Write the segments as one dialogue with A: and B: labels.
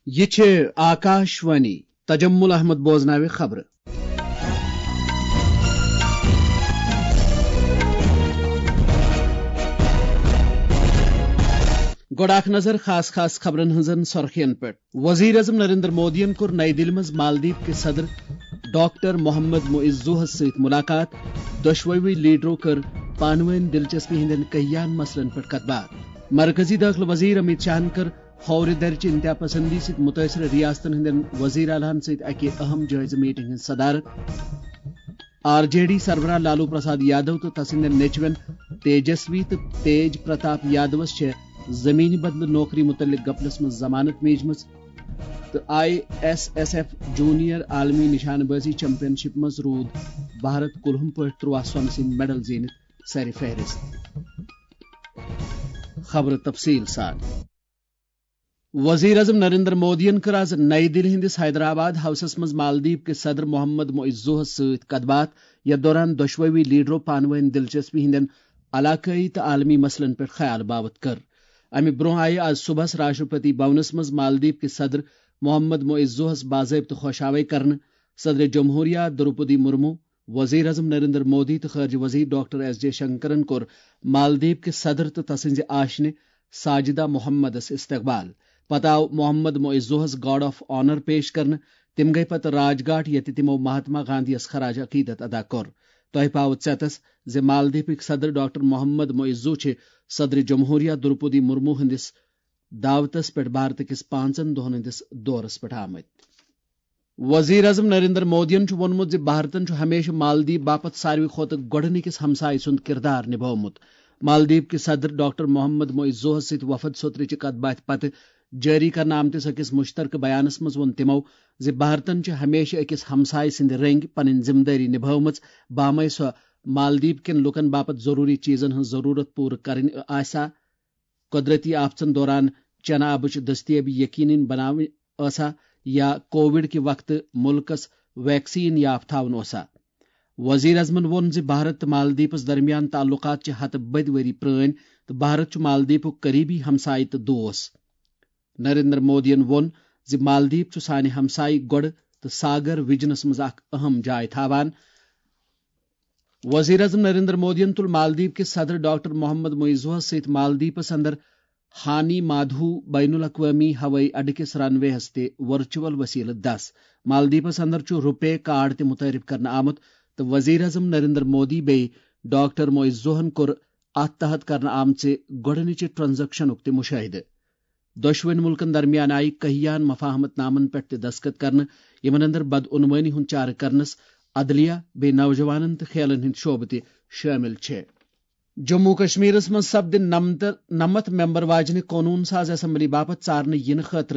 A: یہ آکاشوانی تجمل احمد بوزناوِ خبر گوڑ نظر خاص خبرن ہنزن سرخین پہ وزیر اعظم نریندر مودین کور نئی دلی مز مالدیپ کے صدر ڈاکٹر محمد معزو ست ملاقات دشوئی لیڈرو کر پانوین دلچسپی ہندین کہیان مسلن پہ کت بات مرکزی داخلہ وزیر امت شاہن کر فور درچ انتہا پسندی ست متاثر ریاستن ہندین وزیر اعلیٰ ست اکہ اہم جائزہ میٹنگ ہند صدارت آر جے ڈی سربراہ لالو پرساد یادو تو تسندین نیچوین تیجسوی تو تیج پرتاپ یادوس زمین بدل نوکری متعلق گپلس مز ضمانت میجمز تو I S S F junior عالمی نشان بازی چیمپئن شپ مز رود بھارت کلہم پہ 13 سون سند میڈل زینت سر فہرست خبر تفصیل سان وزیر اعظم نریندر مودین کر آز نئی دلی ہندس حیدرآباد ہاؤسس مز مالدیپ کے صدر محمد معزو ست کت بات یتھ دوران دشوئی لیڈرو پانوین دلچسپی ہندین علاقائی تو عالمی مسلن پہ خیال باوت کر امہ برہ آئی آج صبح راشٹرپتی بھونس مز مالدیپ کے صدر محمد معزو باضابطہ خوشاوی کرنے صدر جمہوریہ دروپدی مرمو وزیر اعظم نریندر مودی تو خارجہ وزیر ڈاکٹر ایس جے شنکرن کور مالدیپ کے صدر تو تسنز آشنہ ساجدہ محمدس استقبال پتہ آو Mohamed Muizzu guard of honour پیش کرنے تم گئی پتہ راج گھاٹ یت تمو مہاتما گاندھی خراج عقیدت ادا کور تہ پاو ژیتس ز مالدیپک صدر ڈاکٹر محمد معزو صدر جمہوریہ دروپدی مرمو ہندس دعوتس پہ بھارت کس 5 دہن ہندس دورس پہ آمت وزیر اعظم نریندر مودین وونمت ز بھارتن ہمیشہ مالدیپ باپت ساروی کھوتہ گۄڈنِکس ہمسائے سند کردار نبومت مالدیپ کے صدر ڈاکٹر محمد معزو ست وفد سوترچ کت بات پتہ جاری کرنا آمتس اکس مشترکہ بیانس مز وون تمو ز بھارتن ہمیشہ اکس ہمسائے سند رنگ پن ذمہ داری نبھومت بامے سو مالدیپ کن لکن باپت ضروری چیزن ہن ضرورت پور کرن آسا قدرتی آفتن دوران چنہ آبچ دستیابی یقینی بناوی آسا یا کووڈ کے وقت ملکس ویکسین یاف تھاون اوسا وزیر اعظمن وون ز بھارت مالدیپس درمیان تعلقات ہتھ بد وری پرٲنۍ تو بھارت مالدیپک قریبی ہمسائے تو دوست نریندر مودین وون ز مالدیپ سانہ ہمسائے گوڑ تو ساگر وجنس مز اخ اہم جائے تھاوان وزیر اعظم نریندر مودین تل مالدیپ کے صدر ڈاکٹر محمد معزو ست مالدیپس اندر ہانی مادھو بین الاقوامی ہوئی اڈہ کس رن وے ہس تہ ورچوئل وسیلہ دس مالدیپس اندر روپے کارڈ تہ متعارف کرنا آمت تو وزیر اعظم نریندر مودی بی ڈاکٹر معزوہن کور ات تحت کرنا آمچ گۄڈنِچہِ ٹرانزیکشنک تہ مشاہدہ دۄشوٕنی ملکن درمیان آئی کہیان مفاہمت نامن پہ تہ دستخط کرنے یمن اندر بدعنوانی ہند چارہ کرنس عدلیہ بے نوجوانن تو کھیلن ہند شعبہ تہ شامل چھ جموں کشمیرس مز سپد 99 ممبر واجنہ قونون ساز اسمبلی باپت ژارنہ ینہ خاطر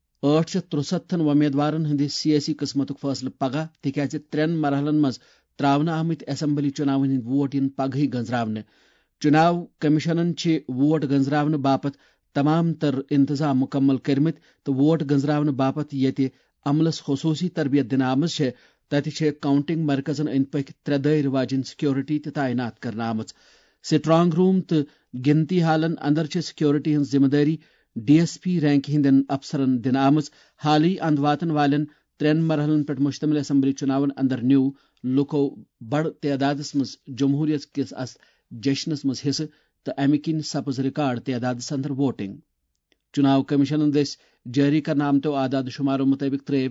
A: 863 امیدوارن ہند سیاسی قسمتک فیصلہ پگہ تکیاز 3 مرحلن مز تراونہ آمت اسمبلی چناون ہند ووٹ ین پگہ گنزراونہ چناو کمیشنن ووٹ گنزراونہ باپت تمام تر انتظام مکمل کرمت تو ووٹ گنزراونہ باپت یت عملس خصوصی تربیت دنہ آمز تتہ کاؤنٹنگ مرکزن اند پک 3 دائر واجن سیکورٹی تہ تعینات کرنا آمت سٹرانگ روم تو گنتی ہالن اندر سیکورٹی ہن ذمہ داری ڈی ایس پی رینک ہندین افسرن دن آمت حالی اند واتن والن 3 مرحلن پہ مشتمل اسمبلی چناون اندر نیو لکو بڑ تعدادس مز جمہوریت کس جشنس مز حصہ تو امہ کن سپز ریکارڈ تعداد اندر ووٹنگ چناو کمیشن دس جاری کرنا آمتو اعداد شمارو مطابق ترٛیو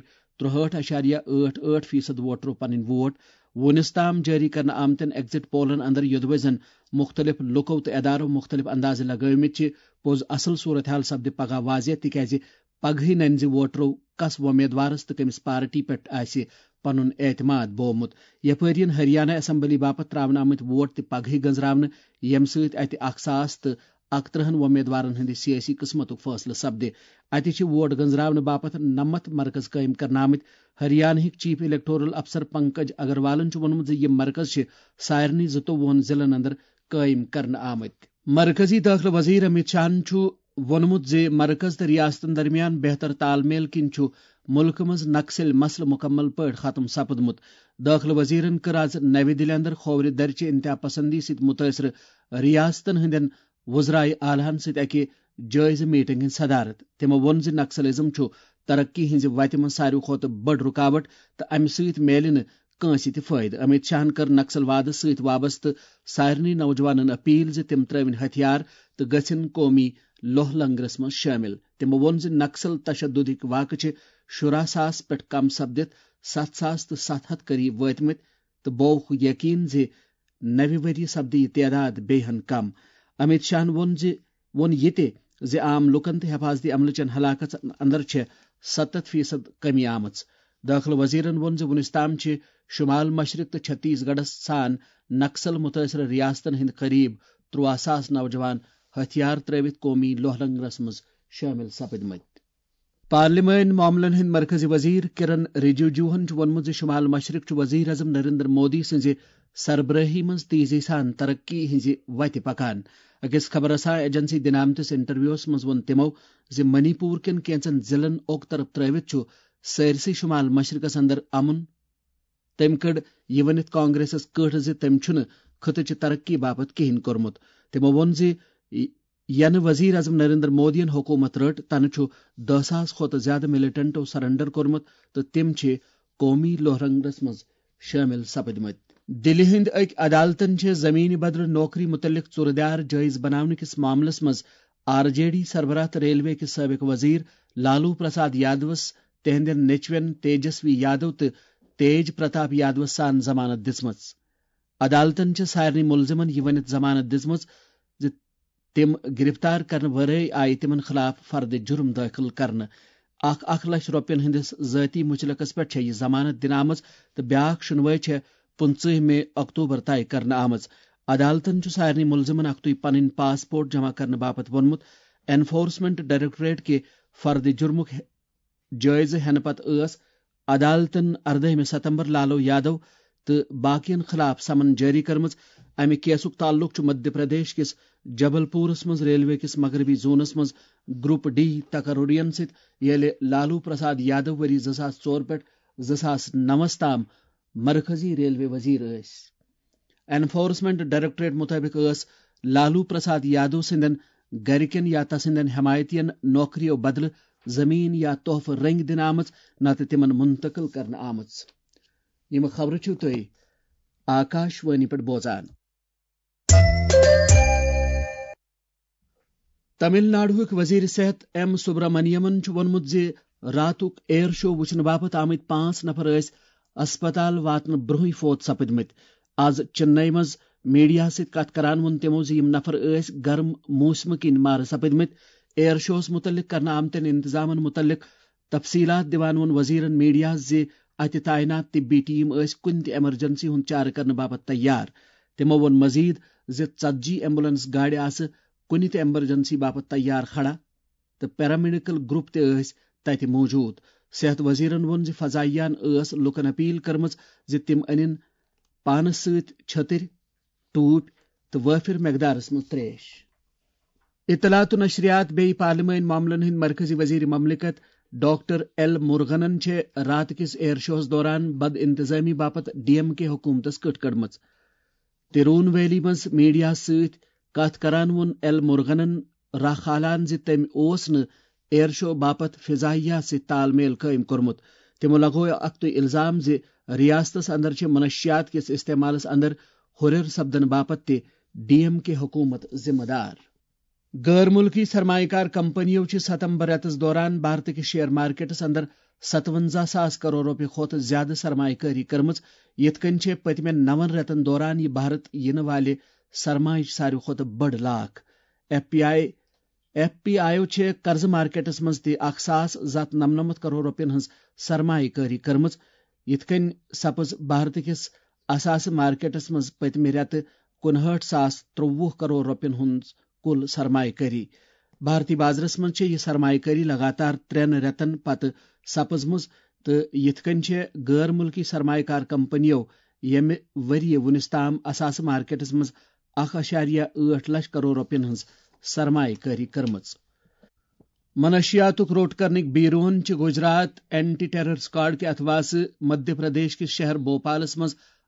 A: 63.88% ووٹرو پنن ووٹ ونس تام جاری کرنا آمتن ایگزٹ پولن اندر یدوے زن مختلف لکو تو ادارو مختلف انداز لگمت پوز اصل صورتحال سپد پگہ واضح تکیاز پگہ ننز ووٹرو کس امیدوارس تو کمس پارٹی پہ آسہ پنن اعتماد بومت یپرین ہریانہ اسمبلی باپت تراون آمت ووٹ تہ پگہ گنزراونہ یم ست اتہ 100 تو 31 امیدوارن ہند سیاسی قسمتک فیصلہ سپدِ اتہ ووٹ گنزراونہ باپت 90 مرکز قائم کرنا آمت ہریانہ چیف الیکٹورل افسر پنکج اگروالن وونمت یہ مرکز سارنی 22 ضلعن اندر قائم کرنا آمت مرکزی داخلہ وزیر امت شاہن وونمت ز مرکز تو ریاستن درمیان بہتر تال میل کن ملک مز نقصل مسل مکمل پہ ختم سپدمت داخلہ وزیرن کر آز نوی دلی اندر کھوور درچہ انتہا پسندی ست متاثر ریاستن ہندین وزرائے اعلیٰ ست اکہ جائزہ میٹنگ ہند صدارت تمو وون ز نکسلزم ترقی ہز وتہ من ساروی کھت بڑ رکاوٹ تو امہ ست میلہ نکنس تہ فائدہ امت شاہن کر نکسل واد ست وابستہ سارنی نوجوانن اپیل ز تم ترون ہتھیار تو گھن قومی لوہ لنگرس من شامل تمو وون ز نکسل تشدد واقع شراہ ساس پہ کم سپدت 7,700 قریب واتمت تو بوک یقین ز نوِ ؤریہ سپدِ یہ تعداد بیہن کم امت شاہن وون یہ ز عام لکن تو حفاظتی عملہ چن ہلاکت اندر 70% کمی آمت داخل وزیرن وون ز ونس تام شمال مشرق تو چھتیس گڑھس سان نکسل متاثر ریاستن ہند قریب 13,000 نوجوان ہتھیار تروت قومی لوہ لنگرس مز شامل سپدمت پارلیمان معاملن ہند مرکزی وزیر کرن رجیجوہن وونمت شمال مشرق وزیر اعظم نریندر مودی سنز سربراہی مز تیزی سان ترقی ہز وتہ پکان اکس خبر رساں ایجنسی دنامتس انٹرویوس مز ون تمو ز منی پور کن کینچن ضلعن اوک طرف تروت سٲرسٕے شمال مشرقس اندر امن تم کڑ یہ ونت کانگریسس کٹھ ز تم چھن خطچ ترقی باپت کہین کورمت تمو وون ز ین وزیر اعظم نریندر مودین حکومت رٹ تنہ 10,000 کھت زیادہ ملیٹنٹو سرنڈر کورمت تو تم قومی لوہ لنگرس مز شامل سپدمت دلہ ہند اک عدالتن زمین بدل نوکری متعلق ژوردار جائز بناون کس معاملس مز RJD سربراہ تو ریلوے کے سابق وزیر لالو پرساد یادوس تہندین نیچوین تیجسوی یادو تو تیج پرتاپ یادوس سان ضمانت دژمژ عدالتن سارنی ملزمن یہ ونت ضمانت دژمژ ز تم گرفتار کرنے ورائے آئی تمن خلاف فرد جرم داخل کرنے 1 لچھ روپین ہندس ذاتی مچلقس پہ یہ ضمانت دن آمز تو بیاکھ شنوائی 15 مئی اکتوبر طے کرنے آمز عدالتن سارنی ملزمن اختوی پن پاسپورٹ جمع کرنے باپت وونمت انفورسمنٹ ڈائریکٹوریٹ کے فرد جرمک جائزہ ہن پتہ عدالتن 14 ستمبر لالو یادو تو باقین خلاف سمن جاری کرمز امہ کیسک تعلق مدھیہ پردیش کس جبل پورس مز ریلوے کس مغربی زونس مز گروپ ڈی تقررین ست یل لالو پرساد یادو وری 2004 پہ 2009 تام مرکزی ریلوے وزیر انفورسمنٹ ڈائریکٹوریٹ مطابق لالو پرساد یادو سندن گرکن یا تسندن حمایتین نوکریو بدل زمین یا تحفہ رنگ دن آمز نت تمن منتقل کرنے آمز یم خبر تھی آکاشوانی پہ بوزان تمل ناڈوک وزیر صحت ایم سبرامنیمن وونمت ز راتک ایئر شو وچھن باپت آمت 5 نفر اسپتال واتن برہی فوت سپدمت آز چنئی مز میڈیا ست کت کران وون تمو ز یم نفر گرم موسم کن مار سپدمت ایئر شوس متعلق کرنے آمتن انتظامن متعلق تفصیلات دیوان وون وزیرن میڈیا ز اتہ تعینات طبی ٹیم کن تہ ایمرجنسی ہند چارہ کرنے باپت تیار تمو وون مزید ز 40 ایمبولینس گاڑ کن تہ ایمرجنسی باپت تیار کھڑا تو پیرامیڈیکل گروپ تہ موجود صحت وزیرن وون ز فضائیان لکن اپیل کرمز ز تم انن پانس ست چھتر ٹوپ تو وافر مقدارس مز تریش اطلاعات و نشریات بی پارلیمان معاملن ہند مرکزی وزیر مملکت ڈاکٹر ایل مرغنن رات کس ایئر شوز دوران بد انتظامی باپت DMK حکومتس کٹ کڑمژ ترون ویلی مز میڈیا ست کت کران وون ایل مرغنن راکھالان ز تم ایئر شو باپت فضائیہ سے تال میل قائم کورمت تمو لگو اختو الزام ز ریاستس اندر منشیات کس استعمالس اندر ہرر سپدن باپت تہ DMK حکومت ذمہ دار غیر ملکی سرمایہ کار کمپنیوں ستمبر ریتس دوران بھارت کے شیئر مارکیٹس اندر 57,000 کروڑ روپے کھت زیادہ سرمایہ کاری کرمز یت کن پتمین 9 ریتن دوران یہ بھارت ین والے سرمایہ ساروی کھت بڑ لاکھ FPIO قرض مارکیٹس مز تہ 1,099 کروڑ روپین ہز سرمایہ کاری کرمز یت کن سپز بھارت کس اثاثہ مارکیٹس مز پتمہ ریت 59,023 کروڑ روپین ہز کل سرمایہ کاری بھارتی بازرس مز یہ سرمایہ کاری لگاتار 3 ریتن پتہ سپزمز تو یت کن غیر ملکی سرمایہ کار کمپنیوں یم وری ونس تام اثاثہ مارکیٹس مز 1.8 لچھ کروڑ روپین ہز سرمایہ کاری کرمز منشیاتک روٹ کرنک بیرون گجرات اینٹی ٹیرر سکواڈ کے اتواس مدھیہ پردیش کے شہر بھوپالس مز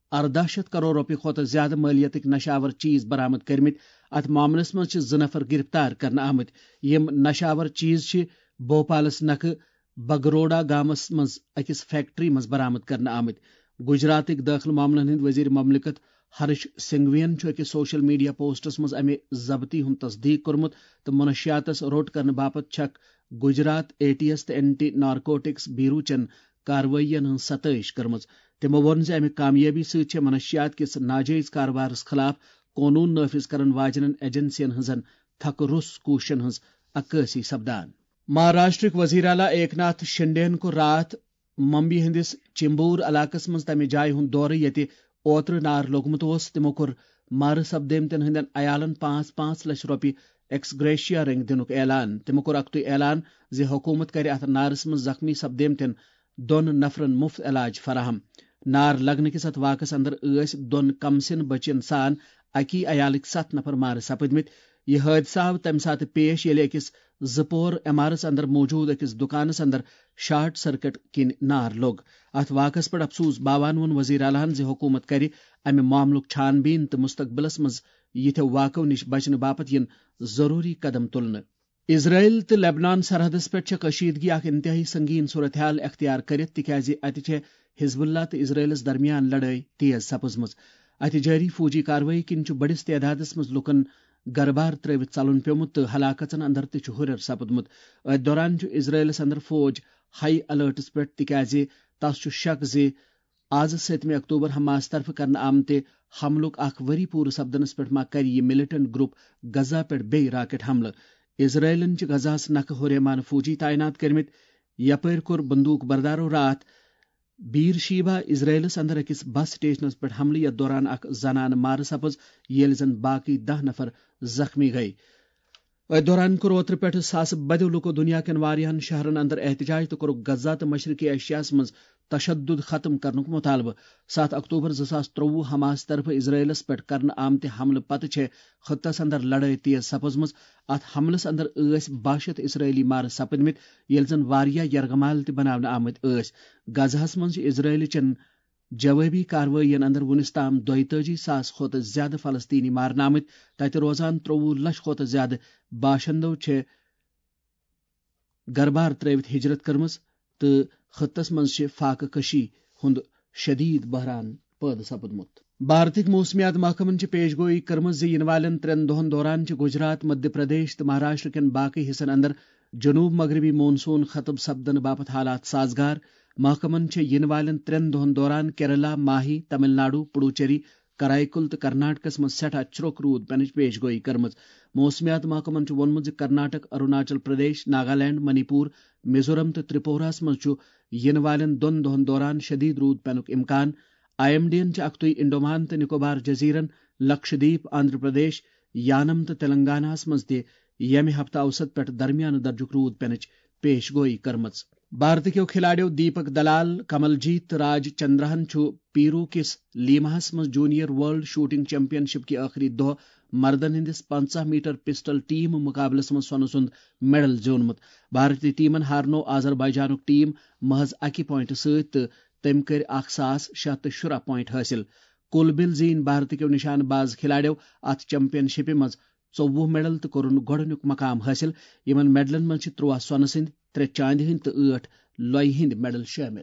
A: 14 کروڑ روپیہ کھوتہ زیادہ مالیتک نشاور چیز برآمد کرمت. ات معاملس مز 2 نفر گرفتار کرنے آمت. یم نشاور چیز بھوپالس نکھ بگروڈا گامس مز اکس فیکٹری مز برآمد کرنے آمت. گجراتک داخل معاملن ہند وزیر مملکت ہرش سنگھوین اکس سوشل میڈیا پوسٹس مز امہ ضبطی ہند تصدیق کورمت تو منشیاتس روٹ کرنے باپت چھک گجرات ATS تو اینٹی نارکوٹکس بیورو چن کاروائین ہند ستائش کرمز. تمو وون زِ امہ کامیابی سۭتۍ منشیات کس ناجائز کاربارس خلاف قونون نافذ کرن واجنن ایجنسین ہنزن تھک رس کوششن ہنز عکاسی سپدان. مہاراشٹرک وزیر اعلیٰ ایکناتھ شنڈے کو رات ممبئی ہندس چمبور علاقس مز تمہ جائے ہند دورہ یتہ اوتر نار لوگمت اس. تمو کور مارٕ سپدیمتن ہندین عیالن 5-5 لچھ روپیہ ایکس گریشیا رنگ دنک اعلان. تمو کور اکتوی اعلان زِ حکومت کرِ اتھ نارس مز زخمی سپدیمتن 2 نفرن مفت علاج فراہم. نار لگنہ کس ات واقعس اندر 2 کمسن بچین سان اکی عیالک 7 نفر مارٕ سپدمت. یہ حادثہ آو تمہ سات پیش ییٚلہ أکس 2 پور عمارس اندر موجود أکس دکانس اندر شارٹ سرکٹ کن نار لوگ. ات واقعس پر افسوس باوان وون وزیر اعلیٰ زِ حکومت کرِ امہ معاملک چھان بین تو مستقبلس مز یتھو واقعو نش بچنہ باپت ین ضروری قدم تلنہ. اسرائیل تو لیبنان سرحدس پہ کشیدگی اخ انتہائی سنگین صورتحال اختیار کرت تکیازِ اتہ حزب اللہ تو اسرائیلس درمیان لڑائی تیز سپزمز. اتہ جاری فوجی کاروٲیی کن بڑس تعدادس مز لکن گربار ترٲوِتھ ژلُن پیومت تو ہلاکتن اندر تہ ہُریر سپدمت. ات دوران اسرائیلس اندر فوج ہائی الرٹس پہ تکیازِ تس شک زِ آز 7 اکتوبر حماس طرف کرنے آمتہ حملک اخ وری پور سپدنس پہ ما کر یہ ملٹنٹ گروپ غزہ پہ بی راکٹ حملہ. اسرائیلن غزہس نکھٕ ہوریمان فوجی تعینات کرمت. یپٲرۍ کور بندوق بردارو رات بیر شیبہ اسرائیلس اندر اکس بس سٹیشنس پہ حملہ یتھ دوران اخ زنانہ مارٕ سپز ییٚلہِ زن باقی 10 نفر زخمی گئی. ات دوران کور اوترٕ پٮ۪ٹھٕ ساسہٕ بدیو لوکو دنیا کٮ۪ن واریاہن شہرن اندر احتجاج تو کورُکھ غزہ تو مشرقی ایشیاہس مز تشدد ختم کرنک مطالبہ. 7 اکتوبر 2023 حماس طرف اسرائیلس پہ کرنے آمتہ حملہ پتہ خطس اندر لڑائی تیز سپزمز. ات حملس اندر 62 اسرائیلی مارٕ سپدمت ییٚلہِ زن واریاہ یرغمال تہ بناونہٕ آمت ٲسۍ. غزہس مز اسرائیل چن جوابی کاروائین اندر ونس تام 42,000 کھوتہ زیادہ فلسطینی مارن آمت. تتہ روزان 23 لچھ کھوتہ زیادہ باشندو گربار ترٲوِتھ ہجرت کرمز تو خطس مز فاقہ کشی ہند شدید بحران پٲدٕ سپدمت. بھارتک موسمیات محکمن پیش گوئی کرمز ین والن 3 دۄہن دوران گجرات مدھیہ پردیش تو مہاراشٹر کٮ۪ن باقی حصن اندر جنوب مغربی مونسون ختم سپدن باپت حالات سازگار. محکمن ین والن 3 دۄہن دوران کیرلا، ماہی، تمل ناڈو، پڈوچیری، کرائیکل تو کرناٹکس مز سٹھاہ چرٛوک روٗد پینٕچ پیش گوئی کرمز. موسمیات محکمن وونمت زِ کرناٹک، اروناچل پردیش، ناگالینڈ، منی پور، میزورم تو تریپوراہس مز ین والن 2 دۄہن دوران شدید روٗد پینُک امکان. IMD ین اکتوی انڈومان تو نکوبار جزیرن، لکشدیپ، آندھرا پردیش، یانم تو تلنگانہ مز تہ یمہ ہفتہ اوسط پہ درمیانہ درجک روٗد پینٕچ پیش گوئی کرمز. بھارتکیو کھلاڑیو دیپک دلال، کمل جیت تو راج چندرہن پیرو کس لیماہس مز junior world shooting championship کی آخری دۄہ مردن ہندس 50 میٹر پسٹل ٹیم مقابلس مز سونہٕ سند میڈل زیوٗنمت. بھارتی ٹیمن ہارنو آذربائیجانک ٹیم محض 1 پوائنٹ سۭتۍ تہٕ تٔمۍ کٔرۍ 1610 پوائنٹ حٲصِل. کُل بِل زیٖنۍ بھارتکیو نشانہٕ باز کھلاڑیو اتھ چیمپئن شپہِ منٛز 24 میڈل تہٕ کوٚرُن گۄڈٕنیُک مقام حٲصِل. یمن میڈلن منٛز چھِ 3 سۄنہٕ سٕنٛدۍ، 3 چاندِ ہٕنٛدۍ تہٕ 8 لۄیہِ ہٕنٛدۍ میڈل شٲمِل.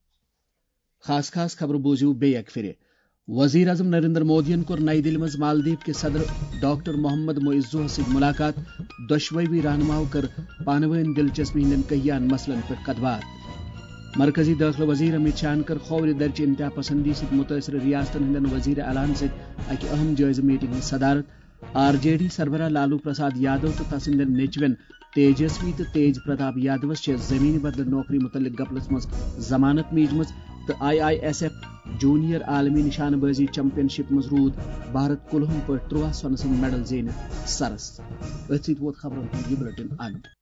A: خاص خبر بوٗزِو بیٚیہِ اکہِ پھِرِ. وزیر اعظم نریندر مودین کور نئی دِلہِ منٛز مالدیپ کے صدر ڈاکٹر محمد معیزوہس سۭتۍ مُلاقات. دۄشوٕے رہنماو کٔر پانہٕ ؤنۍ دلچسپی ہٕنٛدٮ۪ن کہیان مسلن پٮ۪ٹھ کتھ باتھ. مرکزی داخلہ وزیر امت شاہن کر کھوورِ درچہ انتہا پسندی سۭتۍ متٲثر ریاستن ہٕنٛدٮ۪ن وزیر اعلیٰ سۭتۍ اکہِ اہم جٲیزٕ میٹنگ ہٕنٛز صدارت. RJD سربراہ لالو پرساد یادو تو تسندین نیچوین تیجسوی تو تیج پرتاپ یادوس زمین بدلہ نوکری متعلق گپلس مز ضمانت میجمز. تو IISF جونیئر عالمی نشانہ بازی چیمپئن شپ مز روٗد بھارت کُلہُم پٲٹھۍ 3 سۄنہٕ سٕنٛدۍ میڈل زینِتھ سرس. أتھۍ سۭتۍ ووت خبرن ہُنٛد یہ بلیٹن اند.